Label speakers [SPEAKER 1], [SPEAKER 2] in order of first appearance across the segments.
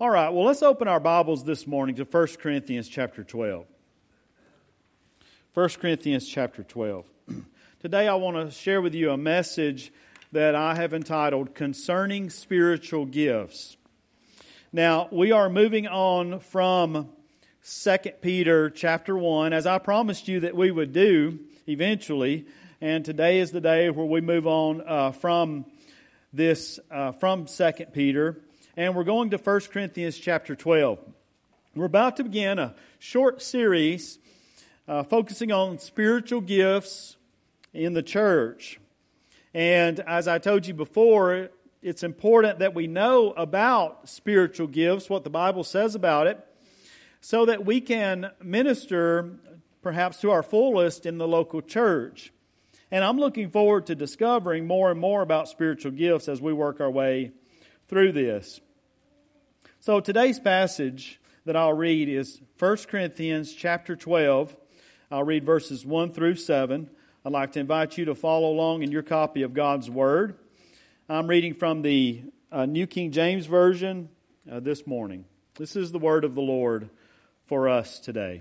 [SPEAKER 1] All right, well, let's open our Bibles this morning to 1 Corinthians chapter 12. 1 Corinthians chapter 12. Today I want to share with you a message that I have entitled Concerning Spiritual Gifts. Now, we are moving on from 2 Peter chapter 1, as I promised you that we would do eventually, and today is the day where we move on from 2 Peter. And we're going to 1 Corinthians chapter 12. We're about to begin a short series focusing on spiritual gifts in the church. And as I told you before, it's important that we know about spiritual gifts, what the Bible says about it, so that we can minister perhaps to our fullest in the local church. And I'm looking forward to discovering more and more about spiritual gifts as we work our way through this. So today's passage that I'll read is 1 Corinthians chapter 12. I'll read verses 1 through 7. I'd like to invite you to follow along in your copy of God's Word. I'm reading from the New King James Version this morning. This is the word of the Lord for us today.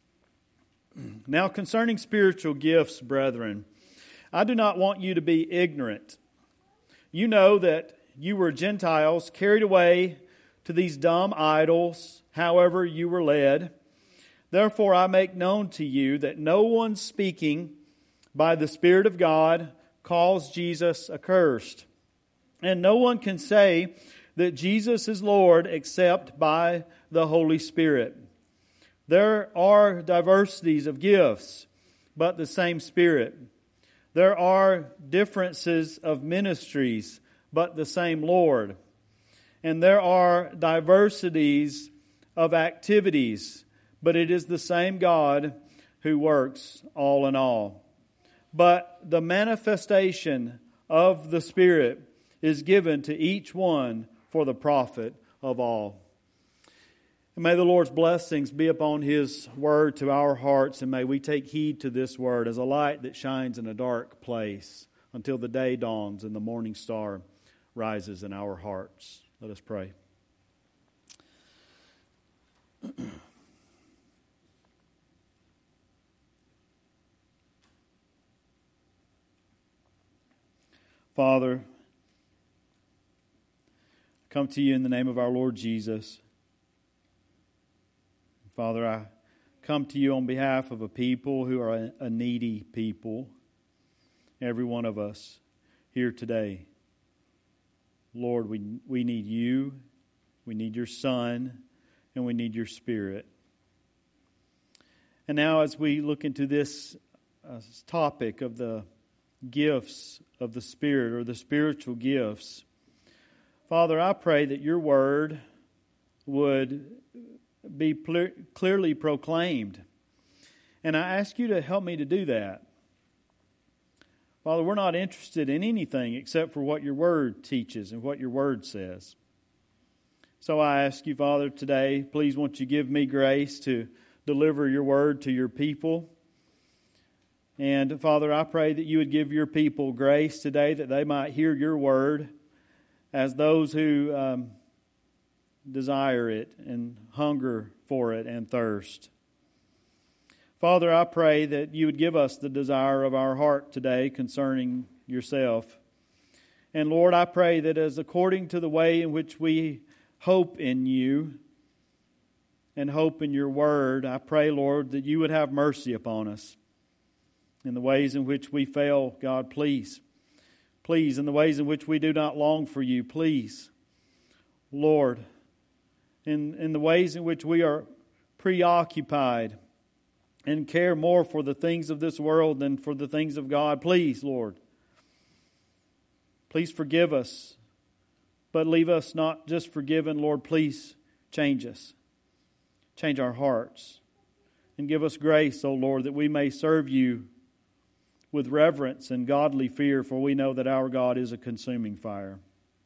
[SPEAKER 1] Now concerning spiritual gifts, brethren, I do not want you to be ignorant. You know that you were Gentiles carried away to these dumb idols, however you were led. Therefore I make known to you that no one speaking by the Spirit of God calls Jesus accursed. And no one can say that Jesus is Lord except by the Holy Spirit. There are diversities of gifts, but the same Spirit. There are differences of ministries, but the same Lord. And there are diversities of activities, but it is the same God who works all in all. But the manifestation of the Spirit is given to each one for the profit of all. And may the Lord's blessings be upon His Word to our hearts, and may we take heed to this Word as a light that shines in a dark place until the day dawns and the morning star rises in our hearts. Let us pray. Father, I come to you in the name of our Lord Jesus. Father, I come to you on behalf of a people who are a needy people, every one of us here today. Lord, we need you, we need your Son, and we need your Spirit. And now as we look into this topic of the gifts of the Spirit, or the spiritual gifts, Father, I pray that your word would be clearly proclaimed. And I ask you to help me to do that. Father, we're not interested in anything except for what your word teaches and what your word says. So I ask you, Father, today, please won't you give me grace to deliver your word to your people. And Father, I pray that you would give your people grace today that they might hear your word as those who desire it and hunger for it and thirst. Father, I pray that you would give us the desire of our heart today concerning yourself. And Lord, I pray that as according to the way in which we hope in you and hope in your word, I pray, Lord, that you would have mercy upon us. In the ways in which we fail, God, please. Please, in the ways in which we do not long for you, please. Lord, in the ways in which we are preoccupied and care more for the things of this world than for the things of God. Please, Lord. Please forgive us, but leave us not just forgiven. Lord, please change us. Change our hearts. And give us grace, O Lord, that we may serve you with reverence and godly fear, for we know that our God is a consuming fire.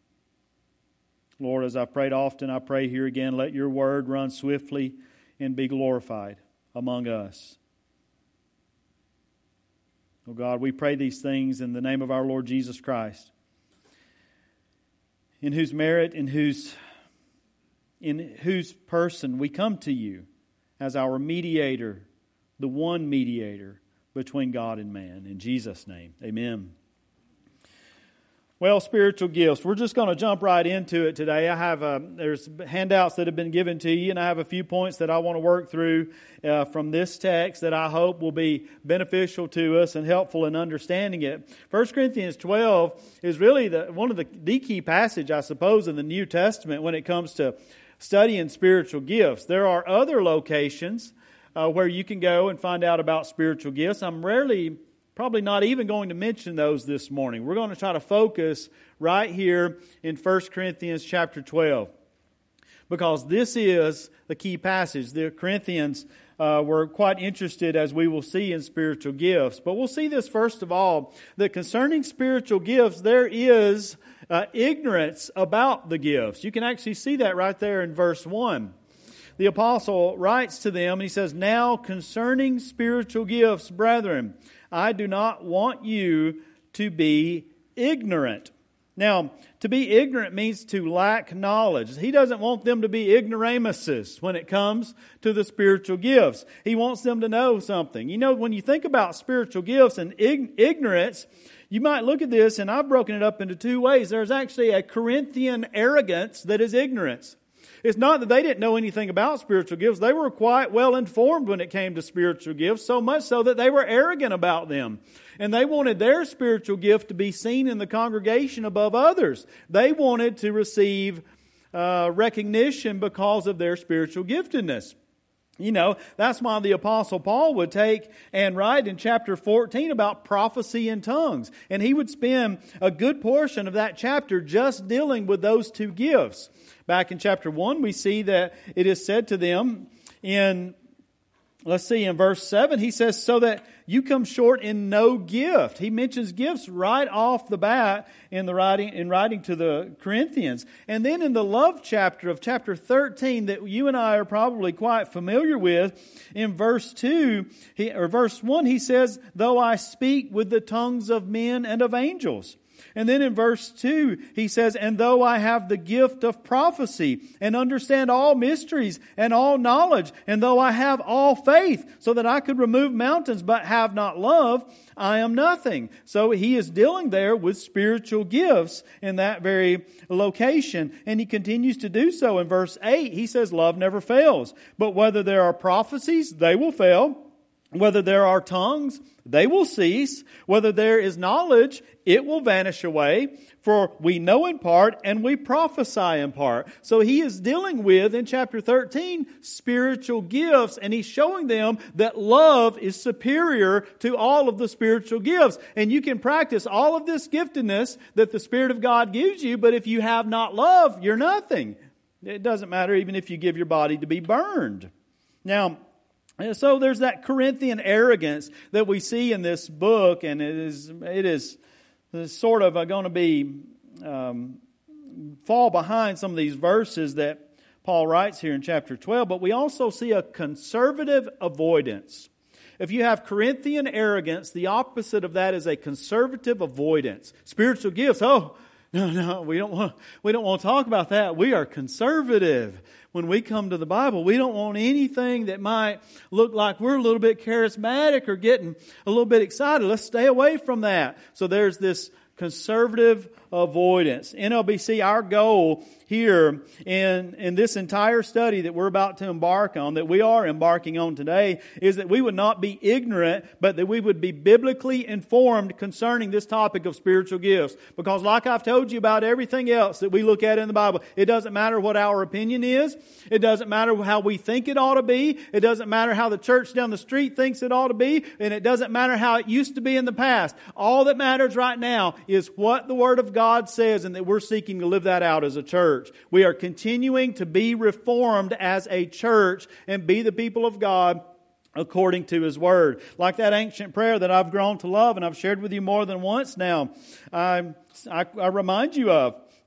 [SPEAKER 1] Lord, as I've prayed often, I pray here again, let your word run swiftly and be glorified among us. Oh God, we pray these things in the name of our Lord Jesus Christ, in whose merit, in whose in whose person we come to you as our mediator, the one mediator between God and man. In Jesus' name, amen. Well, spiritual gifts. We're just going to jump right into it today. I have there's handouts that have been given to you, and I have a few points that I want to work through from this text that I hope will be beneficial to us and helpful in understanding it. 1 Corinthians 12 is really one of the key passage, I suppose, in the New Testament when it comes to studying spiritual gifts. There are other locations where you can go and find out about spiritual gifts. I'm probably not even going to mention those this morning. We're going to try to focus right here in 1 Corinthians chapter 12. Because this is the key passage. The Corinthians were quite interested, as we will see, in spiritual gifts. But we'll see this first of all, that concerning spiritual gifts, there is ignorance about the gifts. You can actually see that right there in verse 1. The apostle writes to them, and he says, "Now concerning spiritual gifts, brethren, I do not want you to be ignorant." Now, to be ignorant means to lack knowledge. He doesn't want them to be ignoramuses when it comes to the spiritual gifts. He wants them to know something. You know, when you think about spiritual gifts and ignorance, you might look at this, and I've broken it up into two ways. There's actually a Corinthian arrogance that is ignorance. It's not that they didn't know anything about spiritual gifts. They were quite well informed when it came to spiritual gifts, so much so that they were arrogant about them. And they wanted their spiritual gift to be seen in the congregation above others. They wanted to receive recognition because of their spiritual giftedness. You know, that's why the Apostle Paul would take and write in chapter 14 about prophecy in tongues. And he would spend a good portion of that chapter just dealing with those two gifts. Back in chapter 1, we see that it is said to them in verse 7, he says, "So that you come short in no gift." He mentions gifts right off the bat in writing to the Corinthians. And then in the love chapter of chapter 13 that you and I are probably quite familiar with, in verse 1, he says, "Though I speak with the tongues of men and of angels." And then in verse 2, he says, "And though I have the gift of prophecy and understand all mysteries and all knowledge, and though I have all faith so that I could remove mountains but have not love, I am nothing." So he is dealing there with spiritual gifts in that very location. And he continues to do so in verse 8. He says, "Love never fails. But whether there are prophecies, they will fail. Whether there are tongues, they will cease. Whether there is knowledge, it will vanish away. For we know in part and we prophesy in part." So he is dealing with, in chapter 13, spiritual gifts. And he's showing them that love is superior to all of the spiritual gifts. And you can practice all of this giftedness that the Spirit of God gives you. But if you have not love, you're nothing. It doesn't matter even if you give your body to be burned. Now, so there's that Corinthian arrogance that we see in this book, and it is sort of going to be fall behind some of these verses that Paul writes here in chapter 12. But we also see a conservative avoidance. If you have Corinthian arrogance, the opposite of that is a conservative avoidance. Spiritual gifts, no, we don't want to talk about that. We are conservative. When we come to the Bible, we don't want anything that might look like we're a little bit charismatic or getting a little bit excited. Let's stay away from that. So there's this conservative avoidance. NLBC, our goal here in this entire study that we're about to embark on, that we are embarking on today, is that we would not be ignorant, but that we would be biblically informed concerning this topic of spiritual gifts. Because like I've told you about everything else that we look at in the Bible, it doesn't matter what our opinion is. It doesn't matter how we think it ought to be. It doesn't matter how the church down the street thinks it ought to be. And it doesn't matter how it used to be in the past. All that matters right now is what the Word of God says, and that we're seeking to live that out as a church. We are continuing to be reformed as a church and be the people of God according to His Word. Like that ancient prayer that I've grown to love and I've shared with you more than once now, I remind you of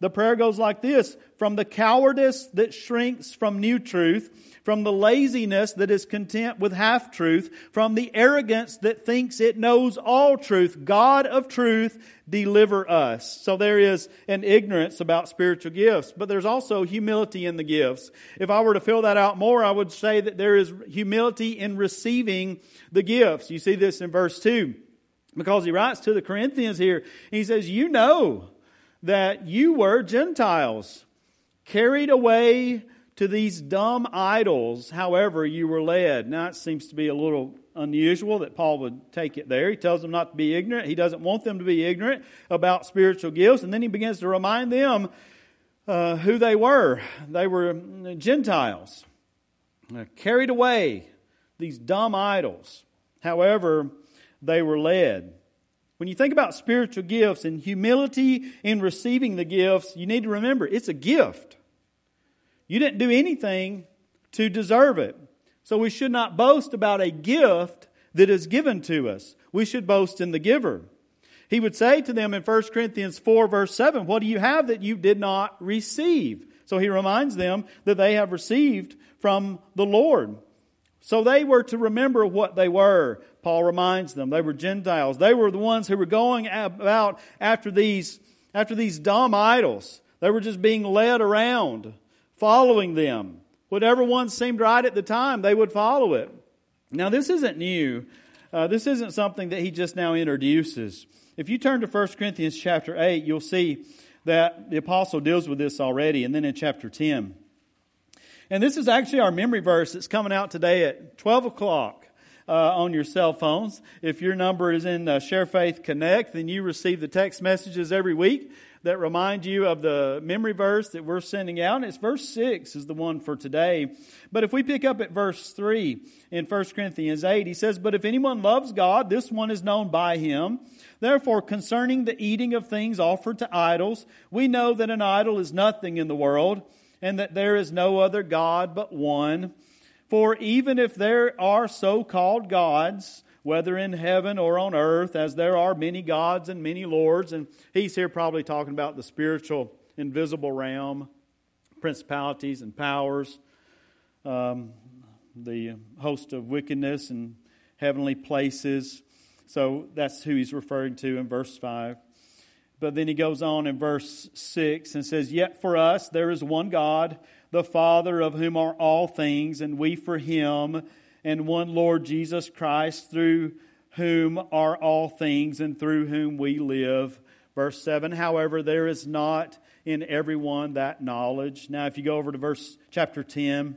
[SPEAKER 1] The prayer goes like this: from the cowardice that shrinks from new truth, from the laziness that is content with half-truth, from the arrogance that thinks it knows all truth, God of truth, deliver us. So there is an ignorance about spiritual gifts, but there's also humility in the gifts. If I were to fill that out more, I would say that there is humility in receiving the gifts. You see this in verse 2, because he writes to the Corinthians here. He says, you know that you were Gentiles, carried away to these dumb idols, however you were led. Now it seems to be a little unusual that Paul would take it there. He tells them not to be ignorant. He doesn't want them to be ignorant about spiritual gifts. And then he begins to remind them who they were. They were Gentiles, carried away these dumb idols, however they were led. When you think about spiritual gifts and humility in receiving the gifts, you need to remember it's a gift. You didn't do anything to deserve it. So we should not boast about a gift that is given to us. We should boast in the giver. He would say to them in 1 Corinthians 4 verse 7, what do you have that you did not receive? So he reminds them that they have received from the Lord. So they were to remember what they were. Paul reminds them they were Gentiles. They were the ones who were going about after these dumb idols. They were just being led around, following them. Whatever one seemed right at the time, they would follow it. Now this isn't new. This isn't something that he just now introduces. If you turn to 1 Corinthians chapter 8, you'll see that the apostle deals with this already, and then in chapter 10. And this is actually our memory verse that's coming out today at 12 o'clock on your cell phones. If your number is in Share Faith Connect, then you receive the text messages every week that remind you of the memory verse that we're sending out. And it's verse 6 is the one for today. But if we pick up at verse 3 in 1 Corinthians 8, he says, but if anyone loves God, this one is known by him. Therefore, concerning the eating of things offered to idols, we know that an idol is nothing in the world, and that there is no other God but one. For even if there are so-called gods, whether in heaven or on earth, as there are many gods and many lords, and he's here probably talking about the spiritual, invisible realm, principalities and powers, the host of wickedness and heavenly places. So that's who he's referring to in verse 5. But then he goes on in verse 6 and says, yet for us there is one God, the Father, of whom are all things, and we for him, and one Lord Jesus Christ, through whom are all things, and through whom we live. Verse 7, however, there is not in everyone that knowledge. Now, if you go over to chapter 10,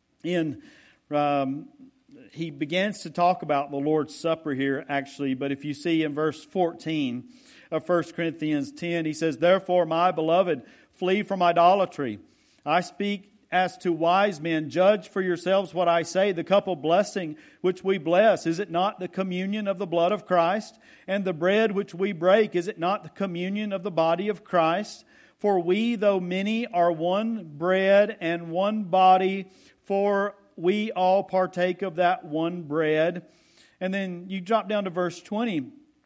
[SPEAKER 1] he begins to talk about the Lord's Supper here, actually. But if you see in verse 14 of 1 Corinthians 10, he says, therefore, my beloved, flee from idolatry. I speak as to wise men, judge for yourselves what I say. The cup of blessing which we bless, is it not the communion of the blood of Christ? And the bread which we break, is it not the communion of the body of Christ? For we, though many, are one bread and one body, for we all partake of that one bread. And then you drop down to verse 20.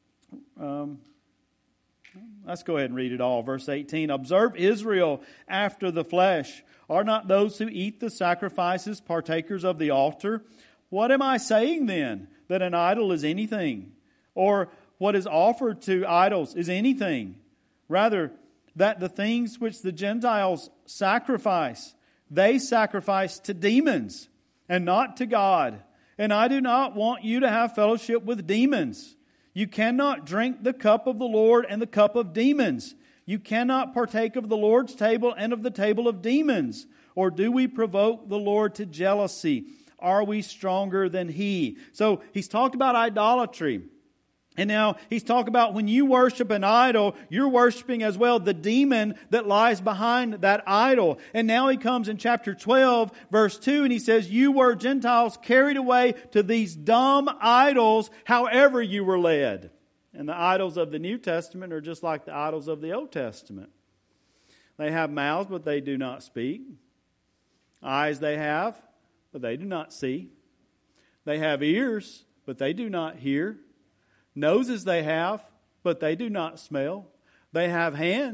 [SPEAKER 1] Let's go ahead and read it all. Verse 18, observe Israel after the flesh. Are not those who eat the sacrifices partakers of the altar? What am I saying then? That an idol is anything? Or what is offered to idols is anything? Rather, that the things which the Gentiles sacrifice, they sacrifice to demons and not to God. And I do not want you to have fellowship with demons. You cannot drink the cup of the Lord and the cup of demons. You cannot partake of the Lord's table and of the table of demons. Or do we provoke the Lord to jealousy? Are we stronger than He? So he's talked about idolatry. And now he's talking about when you worship an idol, you're worshiping as well the demon that lies behind that idol. And now he comes in chapter 12, verse 2, and he says, you were Gentiles carried away to these dumb idols, however you were led. And the idols of the New Testament are just like the idols of the Old Testament. They have mouths, but they do not speak. Eyes they have, but they do not see. They have ears, but they do not hear. Noses they have, but they do not smell. They have hands,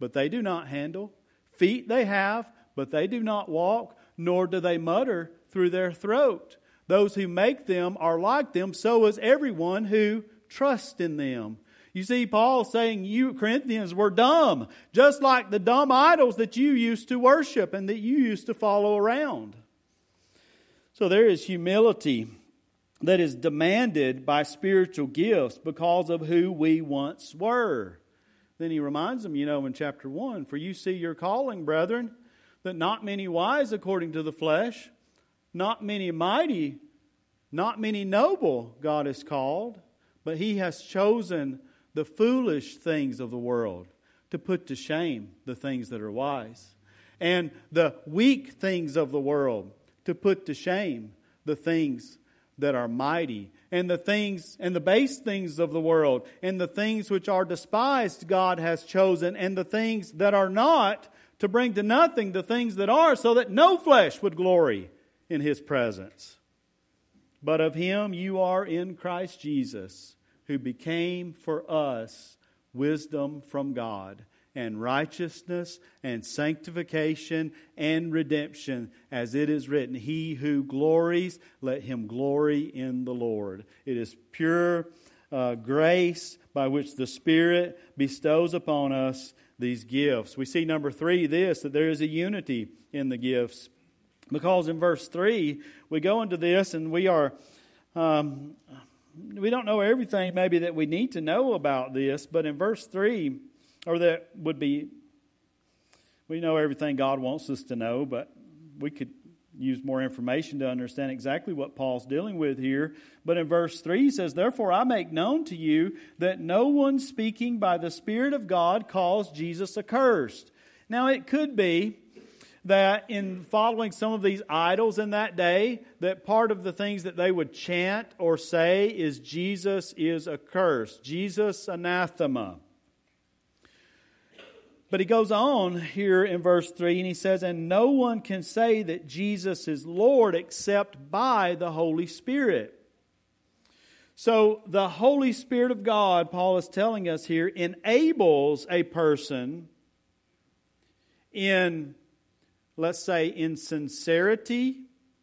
[SPEAKER 1] but they do not handle. Feet they have, but they do not walk, nor do they mutter through their throat. Those who make them are like them, so is everyone who trusts in them. You see, Paul saying you Corinthians were dumb, just like the dumb idols that you used to worship and that you used to follow around. So there is humility that is demanded by spiritual gifts because of who we once were. Then he reminds them, in chapter 1, for you see your calling, brethren, that not many wise according to the flesh, not many mighty, not many noble God has called, but He has chosen the foolish things of the world to put to shame the things that are wise, and the weak things of the world to put to shame the things that are mighty, and the base things of the world, and the things which are despised God has chosen, and the things that are not, to bring to nothing the things that are, so that no flesh would glory in His presence. But of Him you are in Christ Jesus, who became for us wisdom from God, and righteousness, and sanctification, and redemption, as it is written, He who glories, let him glory in the Lord. It is pure grace by which the Spirit bestows upon us these gifts. We see number 3, that there is a unity in the gifts. Because in verse 3, we go into this and we are... we don't know everything maybe that we need to know about this, but in verse 3, we know everything God wants us to know, but we could use more information to understand exactly what Paul's dealing with here. But in verse 3 he says, therefore I make known to you that no one speaking by the Spirit of God calls Jesus accursed. Now it could be that in following some of these idols in that day, that part of the things that they would chant or say is Jesus is accursed, Jesus anathema. But he goes on here in verse 3 and he says, and no one can say that Jesus is Lord except by the Holy Spirit. So the Holy Spirit of God, Paul is telling us here, enables a person in, let's say, in sincerity,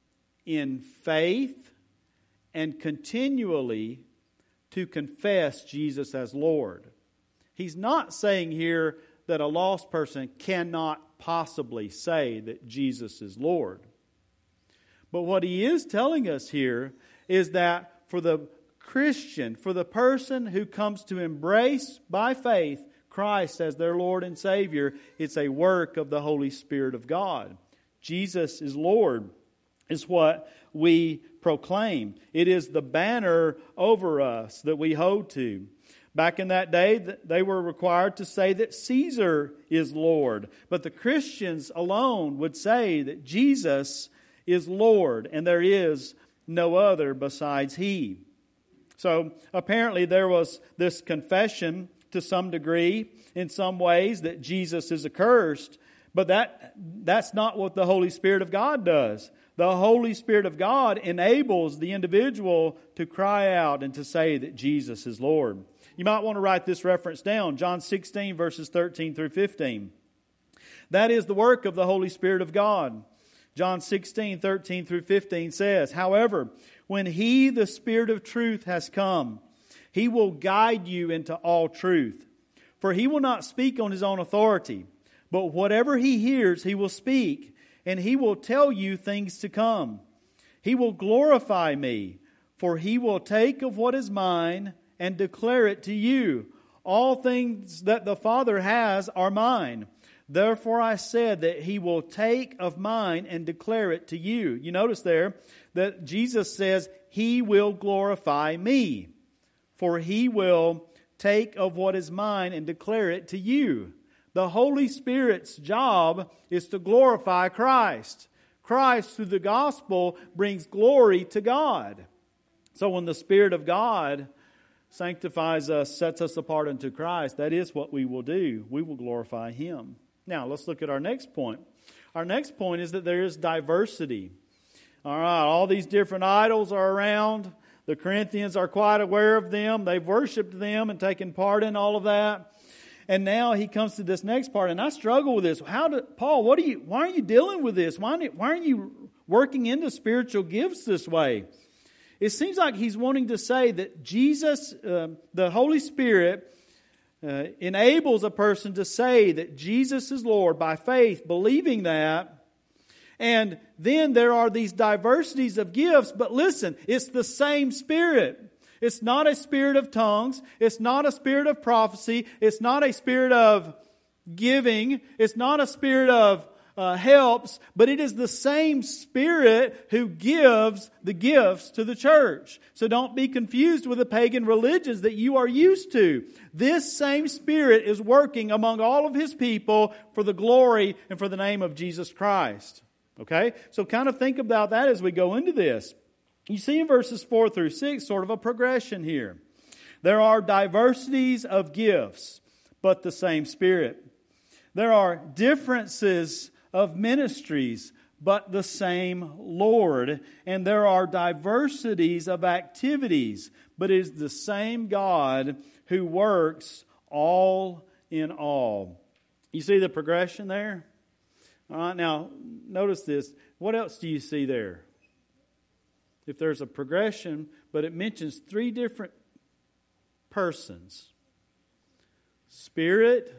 [SPEAKER 1] in faith, and continually to confess Jesus as Lord. He's not saying here that a lost person cannot possibly say that Jesus is Lord. But what he is telling us here is that for the Christian, for the person who comes to embrace by faith Christ as their Lord and Savior, it's a work of the Holy Spirit of God. Jesus is Lord is what we proclaim. It is the banner over us that we hold to. Back in that day, they were required to say that Caesar is Lord. But the Christians alone would say that Jesus is Lord, and there is no other besides He. So apparently there was this confession to some degree, in some ways, that Jesus is accursed. But that's not what the Holy Spirit of God does. The Holy Spirit of God enables the individual to cry out and to say that Jesus is Lord. You might want to write this reference down. John 16, verses 13 through 15. That is the work of the Holy Spirit of God. John 16, 13 through 15 says, however, when He, the Spirit of truth, has come, He will guide you into all truth. For He will not speak on His own authority, but whatever He hears, He will speak, and He will tell you things to come. He will glorify Me, for He will take of what is mine and declare it to you. All things that the Father has are mine. Therefore I said that He will take of mine and declare it to you. You notice there that Jesus says He will glorify Me, for He will take of what is mine and declare it to you. The Holy Spirit's job is to glorify Christ. Christ, through the gospel, brings glory to God. So when the Spirit of God sanctifies us, sets us apart unto Christ, that is what we will do. We will glorify Him. Now, let's look at our next point. Our next point is that there is diversity. All right, all these different idols are around. The Corinthians are quite aware of them. They've worshipped them and taken part in all of that. And now he comes to this next part, and I struggle with this. Paul, why are you dealing with this? Why aren't you working into spiritual gifts this way? It seems like he's wanting to say that Jesus, the Holy Spirit, enables a person to say that Jesus is Lord by faith, believing that. And then there are these diversities of gifts, but listen, it's the same Spirit. It's not a spirit of tongues. It's not a spirit of prophecy. It's not a spirit of giving. It's not a spirit of helps, but it is the same Spirit who gives the gifts to the church. So don't be confused with the pagan religions that you are used to. This same Spirit is working among all of His people for the glory and for the name of Jesus Christ. Okay? So kind of think about that as we go into this. You see in verses 4 through 6 sort of a progression here. There are diversities of gifts, but the same Spirit. There are differences of ministries, but the same Lord. And there are diversities of activities, but it is the same God who works all in all. You see the progression there? All right, now notice this. What else do you see there? If there's a progression, but it mentions 3 different persons. Spirit,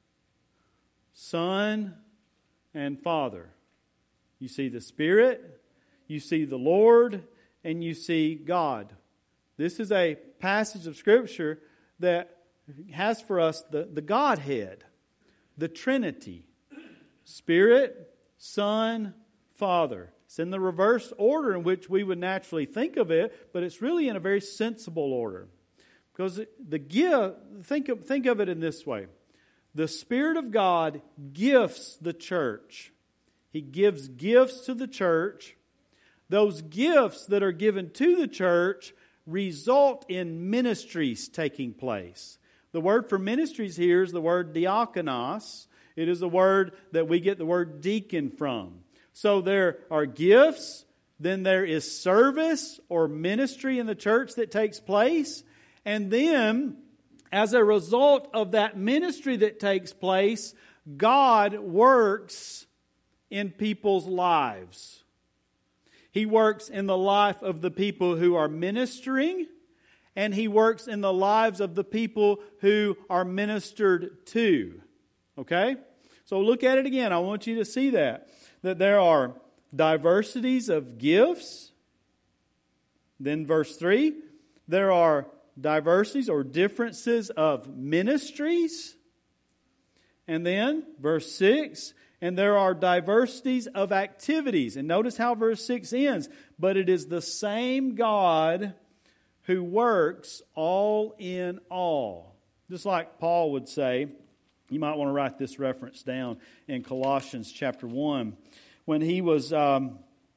[SPEAKER 1] Son, and Father. You see the Spirit, you see the Lord, and you see God. This is a passage of Scripture that has for us the Godhead, the Trinity. Spirit, Son, Father. It's in the reverse order in which we would naturally think of it, but it's really in a very sensible order. Because the gift, think of it in this way. The Spirit of God gifts the church. He gives gifts to the church. Those gifts that are given to the church result in ministries taking place. The word for ministries here is the word diakonos. It is a word that we get the word deacon from. So there are gifts, then there is service or ministry in the church that takes place, and then as a result of that ministry that takes place, God works in people's lives. He works in the life of the people who are ministering, and He works in the lives of the people who are ministered to. Okay? So look at it again. I want you to see that there are diversities of gifts. Then verse 3, there are diversities or differences of ministries. And then verse 6, and there are diversities of activities. And notice how verse 6 ends. But it is the same God who works all in all. Just like Paul would say, you might want to write this reference down in Colossians chapter 1. When he was going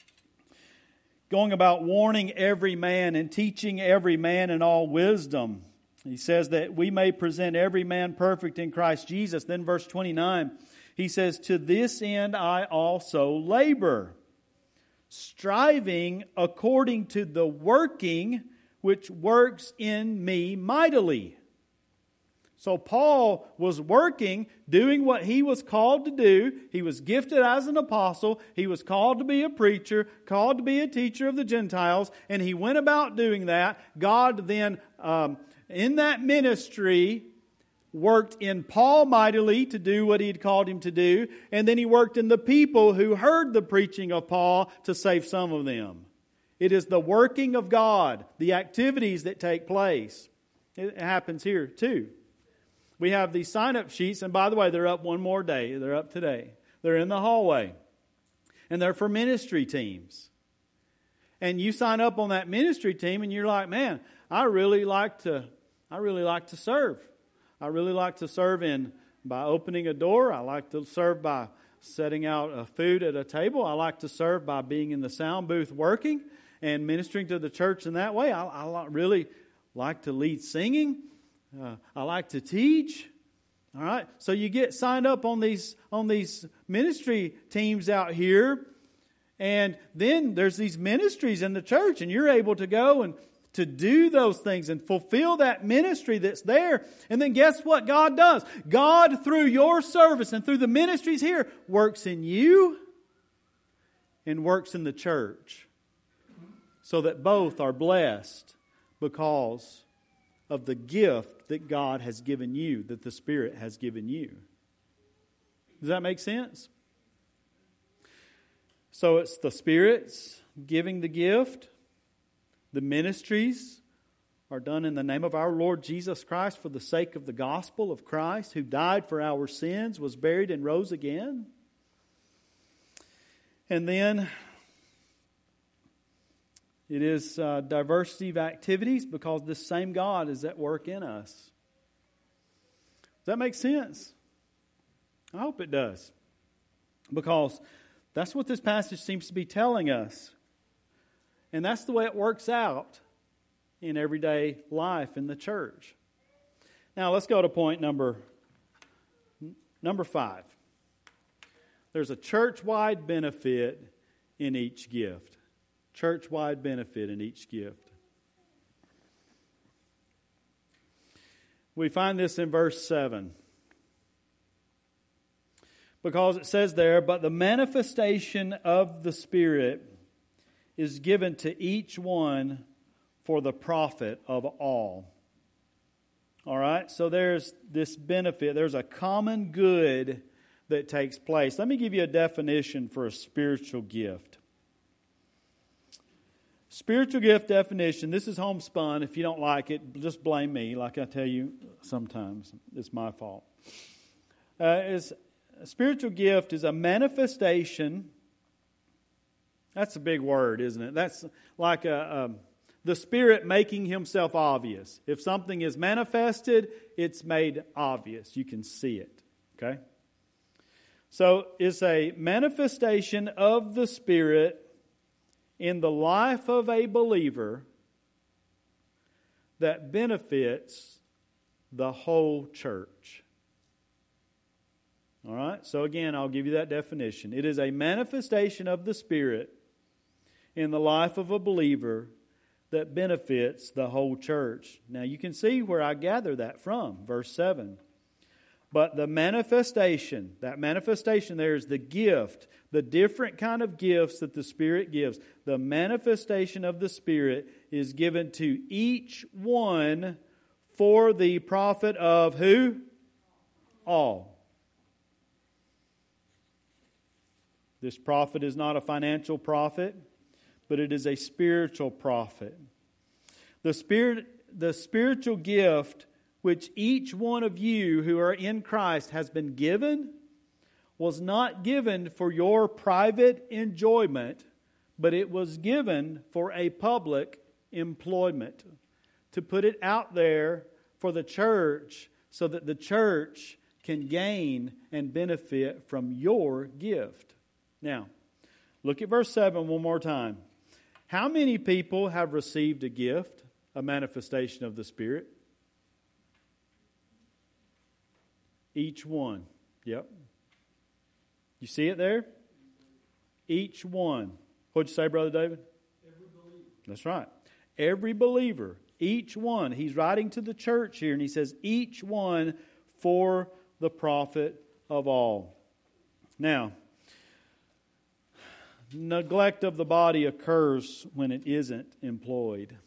[SPEAKER 1] about warning every man and teaching every man in all wisdom. He says that we may present every man perfect in Christ Jesus. Then verse 29, he says, to this end I also labor, striving according to the working which works in me mightily. So Paul was working, doing what he was called to do. He was gifted as an apostle. He was called to be a preacher, called to be a teacher of the Gentiles, and he went about doing that. God then, in that ministry, worked in Paul mightily to do what He had called him to do, and then He worked in the people who heard the preaching of Paul to save some of them. It is the working of God, the activities that take place. It happens here too. We have these sign-up sheets, and by the way, they're up one more day. They're up today. They're in the hallway. And they're for ministry teams. And you sign up on that ministry team, and you're like, man, I really like to serve. I really like to serve by opening a door. I like to serve by setting out food at a table. I like to serve by being in the sound booth working and ministering to the church in that way. I really like to lead singing. I like to teach. All right, so you get signed up on these ministry teams out here, and then there's these ministries in the church, and you're able to go and to do those things and fulfill that ministry that's there. And then guess what God does? God, through your service and through the ministries here, works in you and works in the church, so that both are blessed because of the gift that God has given you, that the Spirit has given you. Does that make sense? So it's the Spirit's giving the gift. The ministries are done in the name of our Lord Jesus Christ for the sake of the gospel of Christ, who died for our sins, was buried, and rose again. And then it is diversity of activities because this same God is at work in us. Does that make sense? I hope it does. Because that's what this passage seems to be telling us. And that's the way it works out in everyday life in the church. Now let's go to point number 5. There's a church-wide benefit in each gift. Church-wide benefit in each gift. We find this in verse 7. Because it says there, but the manifestation of the Spirit is given to each one for the profit of all. All right, so there's this benefit. There's a common good that takes place. Let me give you a definition for a spiritual gift. Spiritual gift definition, this is homespun. If you don't like it, just blame me, like I tell you sometimes. It's my fault. A spiritual gift is a manifestation. That's a big word, isn't it? That's like the Spirit making Himself obvious. If something is manifested, it's made obvious. You can see it. Okay? So it's a manifestation of the Spirit in the life of a believer that benefits the whole church. All right? So again, I'll give you that definition. It is a manifestation of the Spirit in the life of a believer that benefits the whole church. Now you can see where I gather that from. Verse 7. But the manifestation, that manifestation there is the gift, the different kind of gifts that the Spirit gives. The manifestation of the Spirit is given to each one for the profit of who? All. This profit is not a financial profit, but it is a spiritual profit. The spiritual gift which each one of you who are in Christ has been given was not given for your private enjoyment, but it was given for a public employment. To put it out there for the church so that the church can gain and benefit from your gift. Now, look at verse 7 one more time. How many people have received a gift, a manifestation of the Spirit? Each one. Yep. You see it there? Each one. What'd you say, Brother David?
[SPEAKER 2] Every believer.
[SPEAKER 1] That's right. Every believer. Each one. He's writing to the church here and he says, each one for the profit of all. Now, neglect of the body occurs when it isn't employed.